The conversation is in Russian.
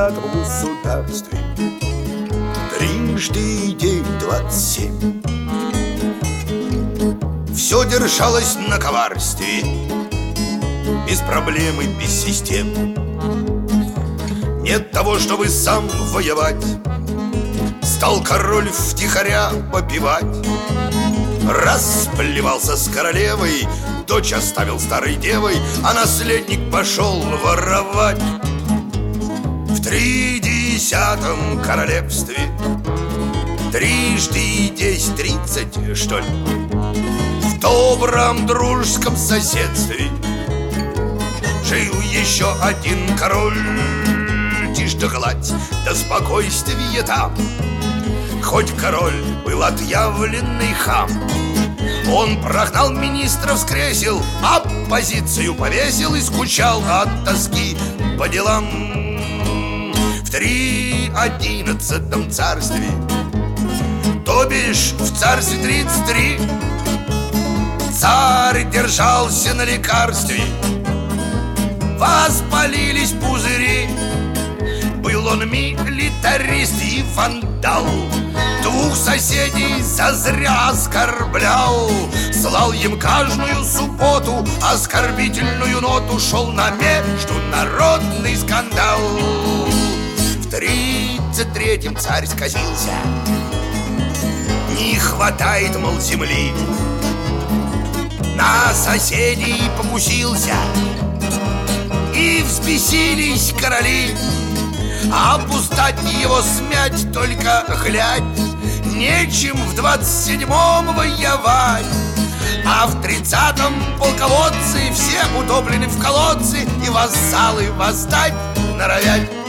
30-м государстве трижды день 27. Все держалось на коварстве, без проблем и без систем. Нет того, чтобы сам воевать, стал король втихаря попивать. Расплевался с королевой, дочь оставил старой девой, а наследник пошел воровать. В 30-м королевстве трижды 10-30, что ли, в добром дружеском соседстве жил еще один король. Тишь да гладь, да спокойствие там. Хоть король был отъявленный хам, он прогнал министров с кресел, оппозицию повесил и скучал от тоски по делам. В 311-м царстве, то бишь в царстве 33, царь держался на лекарстве. Воспалились пузыри. Был он милитарист и вандал, двух соседей зазря оскорблял, слал им каждую субботу оскорбительную ноту, шел на международный скандал. В 33-м царь сказился, не хватает, мол, земли, на соседей покусился, и взбесились короли. А пустать его смять, только глядь, нечем в 27-м воевать. А в 30-м полководцы все утоплены в колодцы, и вассалы восстать норовят.